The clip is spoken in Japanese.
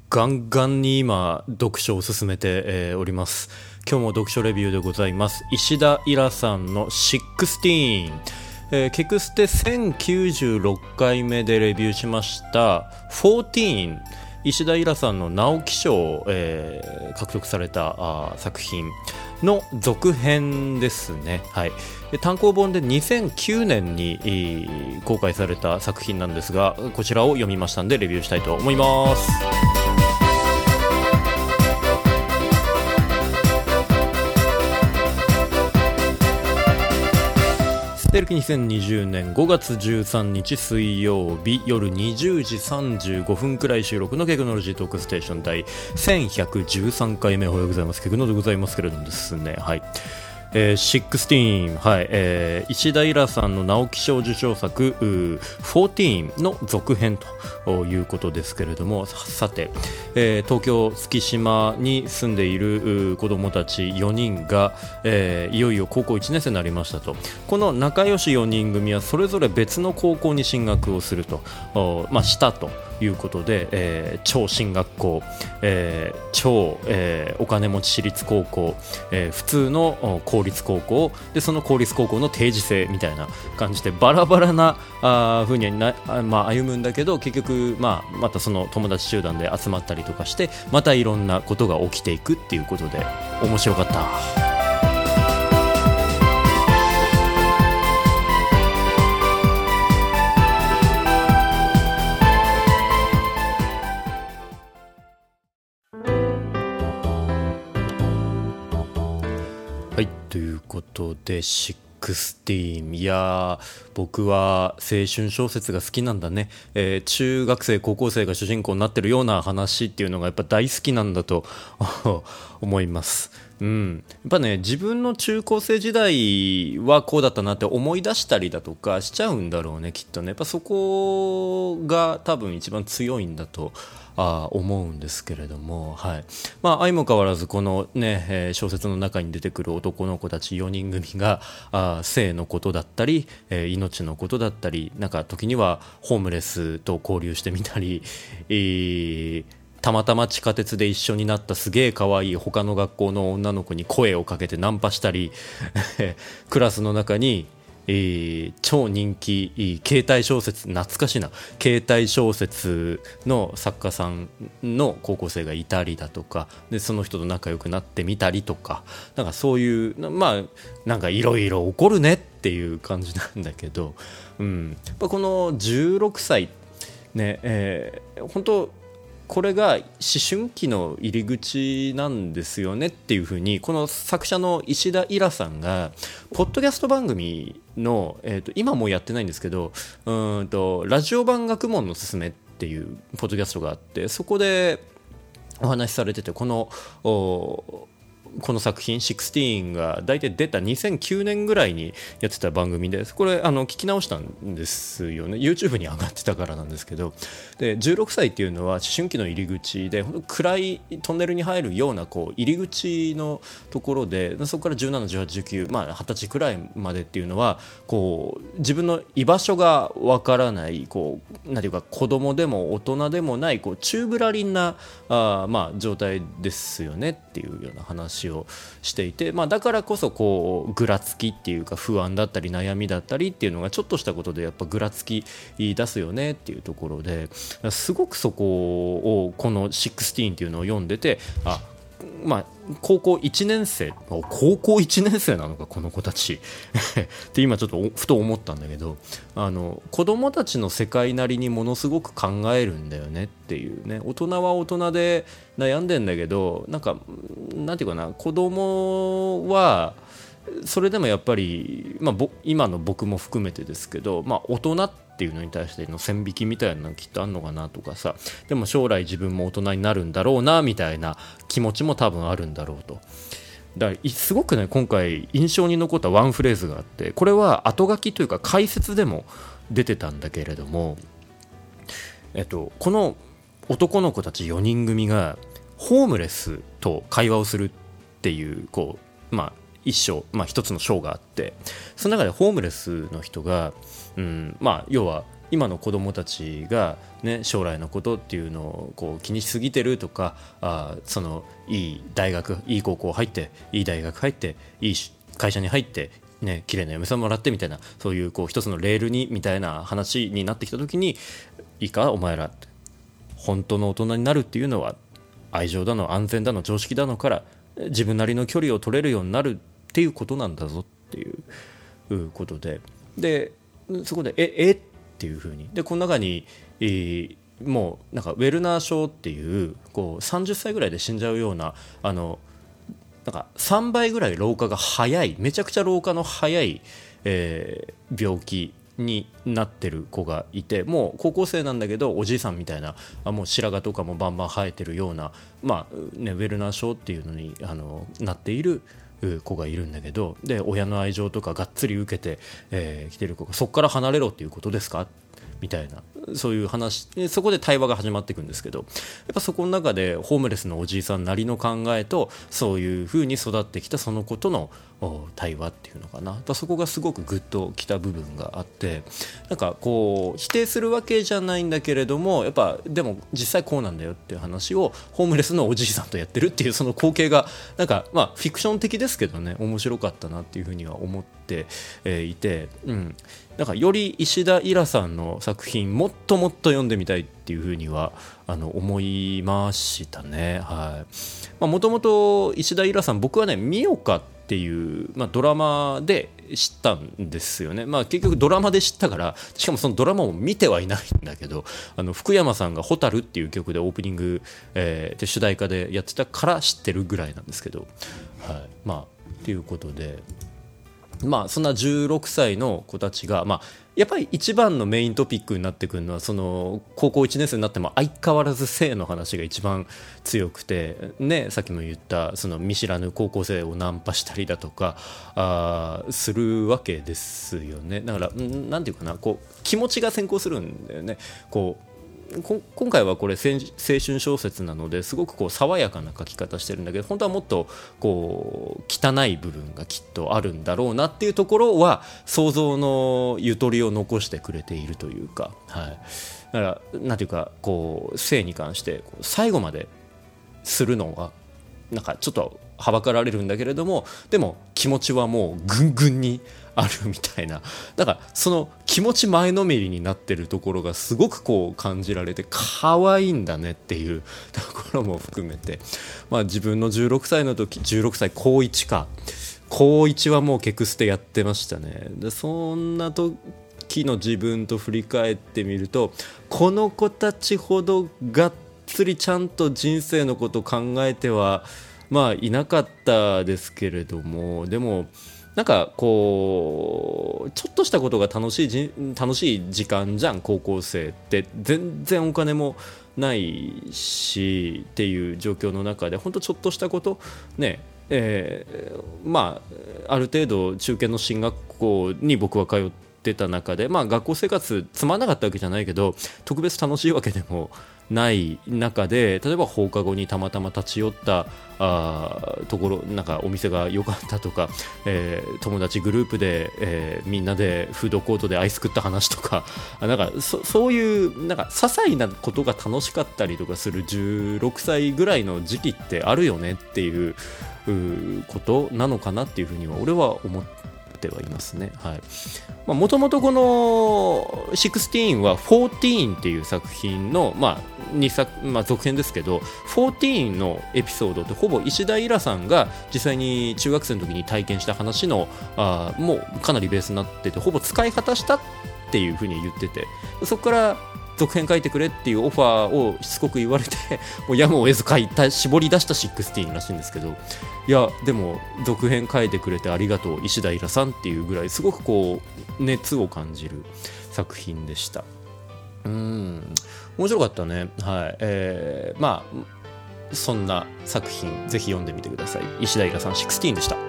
ガンガンに今読書を進めて、おります。今日も読書レビューでございます。石田イラさんの16、ケクステ1096回目でレビューしました14、石田イラさんの直木賞を、獲得された作品の続編ですね。はい、単行本で2009年に公開された作品なんですが、こちらを読みましたのでレビューしたいと思います。テレキ2020年5月13日水曜日夜20時35分くらい収録のケクノロジートークステーション第1113回目おはようございます。ケクノでございますけれどもですね、はい、16、はい、石田イラさんの直木賞受賞作14の続編ということですけれども、さて、東京月島に住んでいる子どもたち4人が、いよいよ高校1年生になりましたと。この仲良し4人組はそれぞれ別の高校に進学をすると、したということで、超進学校、超、お金持ち私立高校、普通の公立高校で、その公立高校の定時制みたいな感じでバラバラな風に歩むんだけど、結局、またその友達集団で集まったりとかして、またいろんなことが起きていくっていうことで面白かった。はい、ということで16、いや僕は青春小説が好きなんだね。中学生高校生が主人公になってるような話っていうのがやっぱ大好きなんだと思います。やっぱね、自分の中高生時代はこうだったなって思い出したりだとかしちゃうんだろうね、きっとね。やっぱそこが多分一番強いんだと思うんですけれども、はい、相も変わらずこの、ね、小説の中に出てくる男の子たち4人組が性のことだったり、命のことだったり、なんか時にはホームレスと交流してみたり、たまたま地下鉄で一緒になったすげえ可愛い他の学校の女の子に声をかけてナンパしたりクラスの中に超人気携帯小説、懐かしいな、携帯小説の作家さんの高校生がいたりだとかで、その人と仲良くなってみたりとか、なんかそういうなんかいろいろ起こるねっていう感じなんだけど、やっぱこの16歳ね、本当これが思春期の入り口なんですよねっていう風に、この作者の石田イラさんがポッドキャスト番組の、今もうやってないんですけど、ラジオ版学問のすすめっていうポッドキャストがあって、そこでお話しされてて、この作品16が大体出た2009年ぐらいにやってた番組で、これ聞き直したんですよね。 YouTube に上がってたからなんですけど、で16歳っていうのは思春期の入り口で、暗いトンネルに入るような入り口のところで、そこから17、18、19、20歳くらいまでっていうのは自分の居場所がわからない、なんていうか子供でも大人でもない中ぶらりんな状態ですよねっていうような話をしていて、だからこそぐらつきっていうか不安だったり悩みだったりっていうのがちょっとしたことでやっぱぐらつき出すよねっていうところで、すごくそこをこの16っていうのを読んでて、高校1年生なのかこの子たちって今ちょっとふと思ったんだけど、子供たちの世界なりにものすごく考えるんだよねっていうね。大人は大人で悩んでんだけど、なんていうかな、子供はそれでもやっぱり、今の僕も含めてですけど、大人っていうのに対しての線引きみたいなのきっとあるのかなとかさ、でも将来自分も大人になるんだろうなみたいな気持ちも多分あるんだろうと。だからすごくね、今回印象に残ったワンフレーズがあって、これは後書きというか解説でも出てたんだけれども、この男の子たち4人組がホームレスと会話をするっていう一つの章があって、その中でホームレスの人が、要は今の子どもたちが、ね、将来のことっていうのをこう気にしすぎてるとか、そのいい大学いい高校入っていい大学入っていい会社に入ってね、綺麗な嫁さんもらってみたいな、そういうこう一つのレールにみたいな話になってきた時に、いいかお前ら本当の大人になるっていうのは愛情だの安全だの常識だのから自分なりの距離を取れるようになるっていうことなんだぞっていうことで、そこでっていう風にでこの中に、もうなんかウェルナー症っていうこう30歳ぐらいで死んじゃうようななんか3倍ぐらい老化が早い、めちゃくちゃ老化の早い、病気になってる子がいて、もう高校生なんだけどおじいさんみたいな、もう白髪とかもバンバン生えてるような、ウェルナー症っていうのになっている子がいるんだけど、で親の愛情とかがっつり受けてきてる子が、そこから離れろっていうことですかみたいな、そういう話、そこで対話が始まっていくんですけど、やっぱそこの中でホームレスのおじいさんなりの考えと、そういう風に育ってきたその子との対話っていうのかな、やっぱそこがすごくグッときた部分があって、なんかこう否定するわけじゃないんだけれども、やっぱでも実際こうなんだよっていう話をホームレスのおじいさんとやってるっていう、その光景がなんかフィクション的ですけどね、面白かったなっていう風には思っていて、なんかより石田イラさんの作品もっともっと読んでみたいっていうふうには思いましたね。もともと石田イラさん、僕はねミオカっていう、ドラマで知ったんですよね。結局ドラマで知ったから、しかもそのドラマを見てはいないんだけど、福山さんが「蛍」っていう曲でオープニング、で主題歌でやってたから知ってるぐらいなんですけど、っていうことで。そんな16歳の子たちが、やっぱり一番のメイントピックになってくるのは、その高校1年生になっても相変わらず性の話が一番強くて、さっきも言ったその見知らぬ高校生をナンパしたりだとかするわけですよね。だからなんていうかな、こう気持ちが先行するんだよね。今回はこれ青春小説なのですごくこう爽やかな書き方してるんだけど、本当はもっとこう汚い部分がきっとあるんだろうなっていうところは想像のゆとりを残してくれているというか、だからなんていうか、こう性に関して最後までするのはなんかちょっとはばかられるんだけれども、でも気持ちはもうぐんぐんにあるみたいな、だからその気持ち前のめりになってるところがすごくこう感じられて、可愛いんだねっていうところも含めて、自分の16歳の時、16歳高1はもうケクステやってましたね。でそんな時の自分と振り返ってみると、この子たちほどがっつりちゃんと人生のことを考えてはいなかったですけれども、でもなんかこうちょっとしたことが楽しい時間じゃん、高校生って。全然お金もないしっていう状況の中で、本当ちょっとしたことね、ある程度中堅の進学校に僕は通ってた中で、学校生活つまんなかったわけじゃないけど、特別楽しいわけでもない中で、例えば放課後にたまたま立ち寄ったところ、なんかお店が良かったとか、友達グループで、みんなでフードコートでアイス食った話とか、なんかそういうなんか些細なことが楽しかったりとかする16歳ぐらいの時期ってあるよねっていうことなのかなっていうふうには俺は思ってはいますね。もともとこの16は14っていう作品の、2作、続編ですけど、14のエピソードってほぼ石田イラさんが実際に中学生の時に体験した話のもうかなりベースになってて、ほぼ使い果たしたっていうふうに言ってて、そこから続編書いてくれっていうオファーをしつこく言われてもうやむを得ず絞り出した16らしいんですけど、いやでも続編書いてくれてありがとう石田イラさんっていうぐらい、すごくこう熱を感じる作品でした。面白かったね。そんな作品ぜひ読んでみてください。石田イラさん16でした。